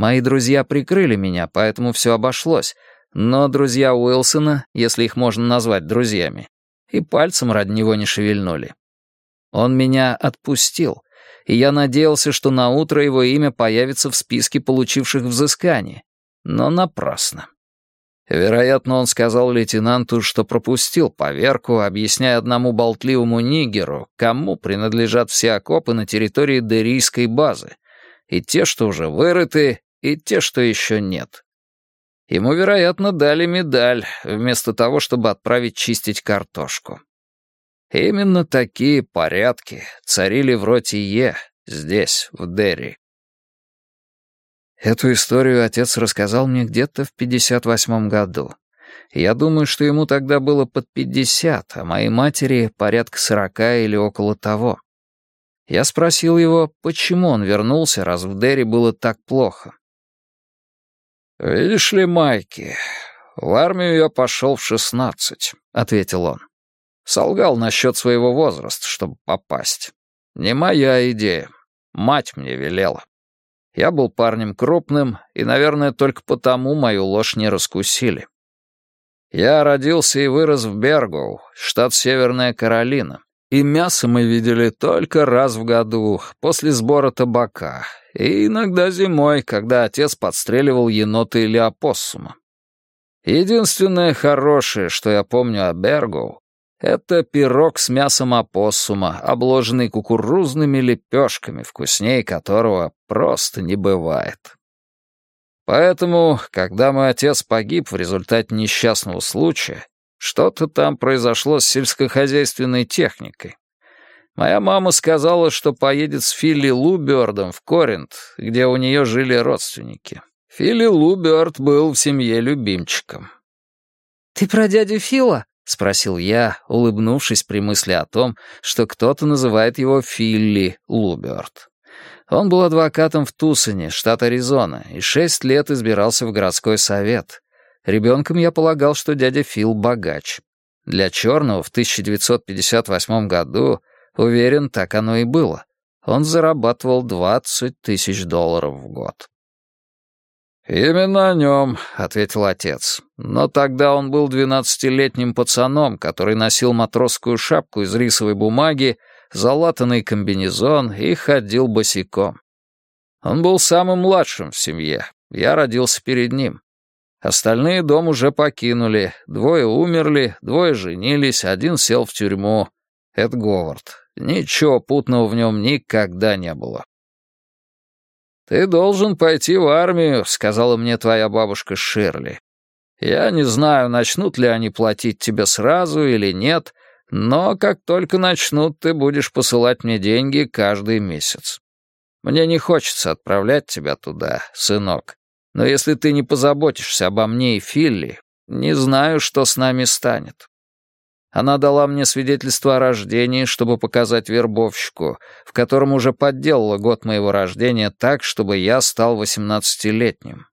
Мои друзья прикрыли меня, поэтому все обошлось, но друзья Уилсона, если их можно назвать друзьями, и пальцем ради него не шевельнули. Он меня отпустил, и я надеялся, что наутро его имя появится в списке получивших взыскание, но напрасно. Вероятно, он сказал лейтенанту, что пропустил поверку, объясняя одному болтливому нигеру, кому принадлежат все окопы на территории Деррийской базы, и те, что уже вырыты, и те, что еще нет. Ему, вероятно, дали медаль, вместо того, чтобы отправить чистить картошку. Именно такие порядки царили в роте Е, здесь, в Дерри. Эту историю отец рассказал мне где-то в 58 году. Я думаю, что ему тогда было под 50, а моей матери порядка 40 или около того. Я спросил его, почему он вернулся, раз в Дерри было так плохо. «Видишь ли, Майки, в армию я пошел в 16», — ответил он. Солгал насчет своего возраста, чтобы попасть. Не моя идея. Мать мне велела. Я был парнем крупным, и, наверное, только потому мою ложь не раскусили. Я родился и вырос в Бергоу, штат Северная Каролина, и мясо мы видели только раз в году, после сбора табака, и иногда зимой, когда отец подстреливал енота или опоссума. Единственное хорошее, что я помню о Бергоу, это пирог с мясом опоссума, обложенный кукурузными лепешками, вкуснее которого просто не бывает. Поэтому, когда мой отец погиб в результате несчастного случая, что-то там произошло с сельскохозяйственной техникой. Моя мама сказала, что поедет с Филли Лу Бёрдом в Коринт, где у нее жили родственники. Филли Лу Бёрд был в семье любимчиком. «Ты про дядю Фила?» — спросил я, улыбнувшись при мысли о том, что кто-то называет его Филли Лу Бёрд. Он был адвокатом в Тусоне, штат Аризона, и 6 лет избирался в городской совет. Ребенком я полагал, что дядя Фил богач. Для черного в 1958 году, уверен, так оно и было. Он зарабатывал $20 000 в год. «Именно о нем», — ответил отец. «Но тогда он был 12-летним пацаном, который носил матросскую шапку из рисовой бумаги, залатанный комбинезон и ходил босиком. Он был самым младшим в семье. Я родился перед ним. Остальные дом уже покинули. 2 умерли, 2 женились, 1 сел в тюрьму. Это Говард. Ничего путного в нем никогда не было. «Ты должен пойти в армию», — сказала мне твоя бабушка Ширли. «Я не знаю, начнут ли они платить тебе сразу или нет, но как только начнут, ты будешь посылать мне деньги каждый месяц. Мне не хочется отправлять тебя туда, сынок, но если ты не позаботишься обо мне и Филли, не знаю, что с нами станет». Она дала мне свидетельство о рождении, чтобы показать вербовщику, в котором уже подделала год моего рождения так, чтобы я стал 18-летним.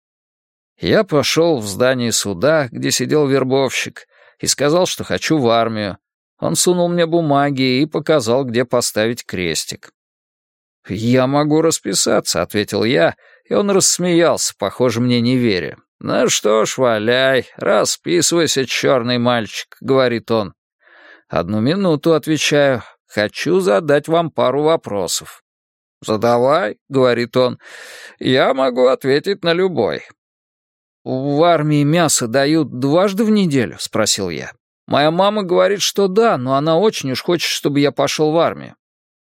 Я пошел в здание суда, где сидел вербовщик, и сказал, что хочу в армию. Он сунул мне бумаги и показал, где поставить крестик. «Я могу расписаться», — ответил я, и он рассмеялся, похоже, мне не веря. «Ну что ж, валяй, расписывайся, черный мальчик», — говорит он. «1 минуту», — отвечаю, — «хочу задать вам пару вопросов». «Задавай», — говорит он, — «я могу ответить на любой». «В армии мясо дают 2 раза в неделю?» — спросил я. «Моя мама говорит, что да, но она очень уж хочет, чтобы я пошел в армию».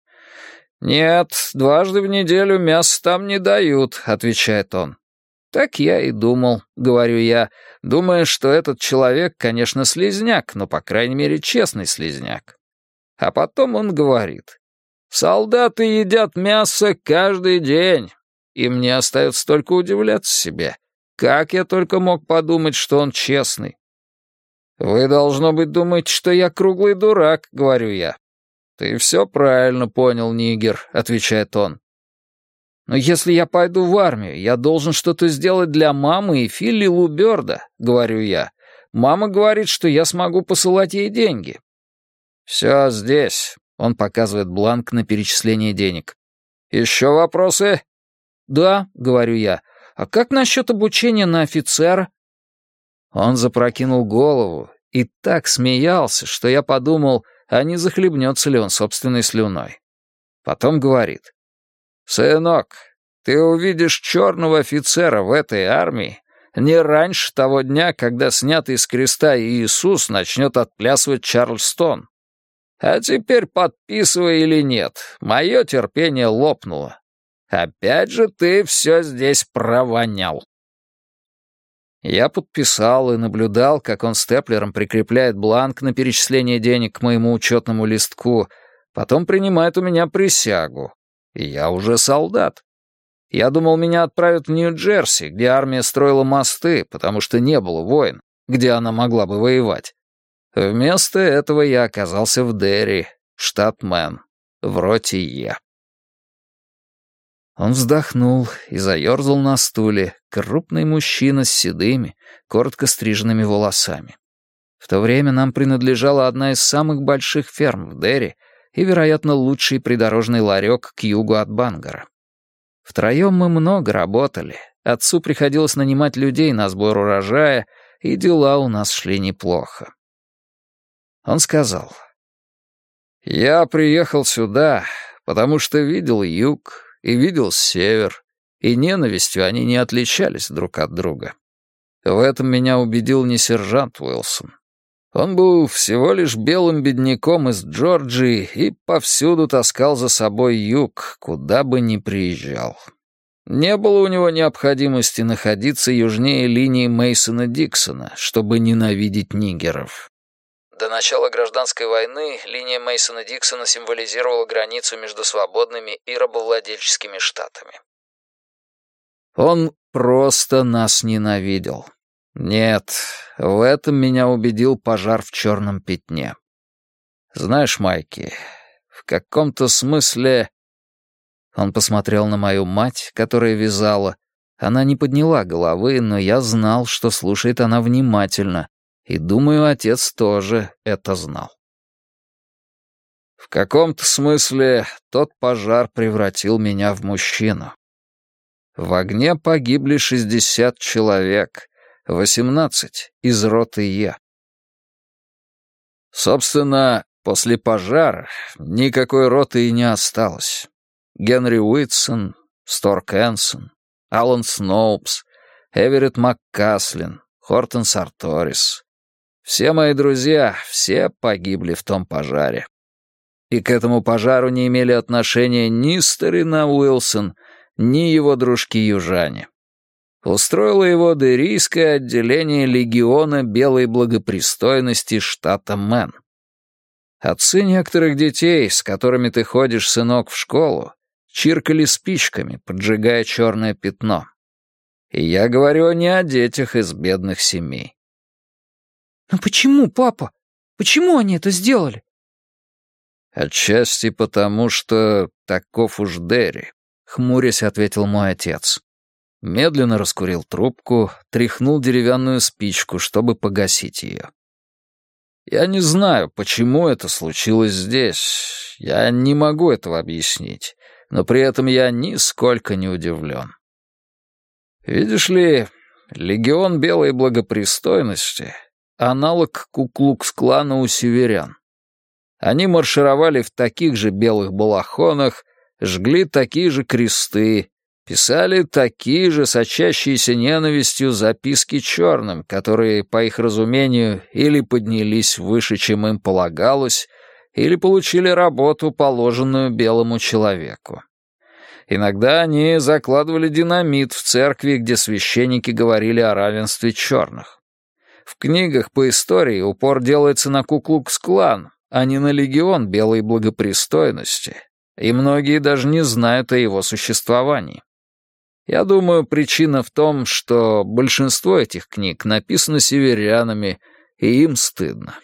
«Нет, 2 раза в неделю мясо там не дают», — отвечает он. «Так я и думал», — говорю я, думая, что этот человек, конечно, слизняк, но, по крайней мере, честный слизняк. А потом он говорит: «Солдаты едят мясо каждый день», и мне остается только удивляться себе, как я только мог подумать, что он честный. «Вы, должно быть, думаете, что я круглый дурак», — говорю я. «Ты все правильно понял, нигер», — отвечает он. «Но если я пойду в армию, я должен что-то сделать для мамы и Филли Лу Бёрда», — говорю я. «Мама говорит, что я смогу посылать ей деньги». «Все здесь», — он показывает бланк на перечисление денег. «Еще вопросы?» «Да», — говорю я. А как насчет обучения на офицера?» Он запрокинул голову и так смеялся, что я подумал, а не захлебнется ли он собственной слюной. Потом говорит: «Сынок, ты увидишь черного офицера в этой армии не раньше того дня, когда снятый с креста Иисус начнет отплясывать Чарльстон. А теперь подписывай или нет, мое терпение лопнуло. Опять же ты все здесь провонял». Я подписал и наблюдал, как он степлером прикрепляет бланк на перечисление денег к моему учетному листку, потом принимает у меня присягу. И я уже солдат. Я думал, меня отправят в Нью-Джерси, где армия строила мосты, потому что не было войн, где она могла бы воевать. Вместо этого я оказался в Дерри, штат Мэн, в роте Е. Он вздохнул и заерзал на стуле, крупный мужчина с седыми, коротко стриженными волосами. В то время нам принадлежала одна из самых больших ферм в Дерри и, вероятно, лучший придорожный ларек к югу от Бангора. Втроем мы много работали, отцу приходилось нанимать людей на сбор урожая, и дела у нас шли неплохо. Он сказал: «Я приехал сюда, потому что видел юг и видел север, и ненавистью они не отличались друг от друга. В этом меня убедил не сержант Уилсон. Он был всего лишь белым бедняком из Джорджии и повсюду таскал за собой юг, куда бы ни приезжал. Не было у него необходимости находиться южнее линии Мейсона-Диксона, чтобы ненавидеть нигеров». До начала гражданской войны линия Мейсона-Диксона символизировала границу между свободными и рабовладельческими штатами. Он просто нас ненавидел. Нет, в этом меня убедил пожар в черном пятне. Знаешь, Майки, в каком-то смысле... Он посмотрел на мою мать, которая вязала. Она не подняла головы, но я знал, что слушает она внимательно, и, думаю, отец тоже это знал. В каком-то смысле тот пожар превратил меня в мужчину. В огне погибли 60 человек, 18 из роты Е. Собственно, после пожара никакой роты и не осталось. Генри Уитсон, Сторк Энсон, Алан Сноупс, Эверетт МакКаслин, Хортон Сарторис. Все мои друзья, все погибли в том пожаре. И к этому пожару не имели отношения ни старина Уилсон, ни его дружки-южане. Устроило его деррийское отделение легиона белой благопристойности штата Мэн. Отцы некоторых детей, с которыми ты ходишь, сынок, в школу, чиркали спичками, поджигая черное пятно. И я говорю не о детях из бедных семей. «Но почему, папа? Почему они это сделали?» «Отчасти потому, что таков уж Дерри», — хмурясь ответил мой отец. Медленно раскурил трубку, тряхнул деревянную спичку, чтобы погасить ее. «Я не знаю, почему это случилось здесь. Я не могу этого объяснить, но при этом я нисколько не удивлен. Видишь ли, легион белой благопристойности — аналог Ку-Клукс-клана у северян. Они маршировали в таких же белых балахонах, жгли такие же кресты, писали такие же сочащиеся ненавистью записки черным, которые, по их разумению, или поднялись выше, чем им полагалось, или получили работу, положенную белому человеку. Иногда они закладывали динамит в церкви, где священники говорили о равенстве черных. В книгах по истории упор делается на Ку-Клукс-клан, а не на легион белой благопристойности, и многие даже не знают о его существовании. Я думаю, причина в том, что большинство этих книг написано северянами, и им стыдно.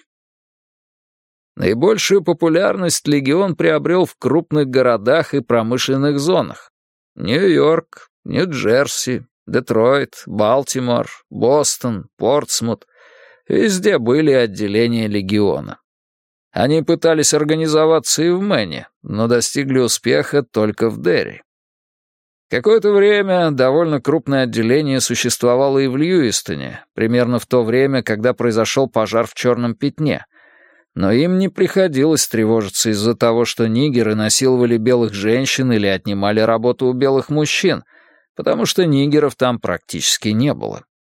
Наибольшую популярность легион приобрел в крупных городах и промышленных зонах. Нью-Йорк, Нью-Джерси, Детройт, Балтимор, Бостон, Портсмут. Везде были отделения легиона. Они пытались организоваться и в Мэне, но достигли успеха только в Дерри. Какое-то время довольно крупное отделение существовало и в Льюистоне, примерно в то время, когда произошел пожар в Черном Пятне. Но им не приходилось тревожиться из-за того, что нигеры насиловали белых женщин или отнимали работу у белых мужчин, потому что нигеров там практически не было.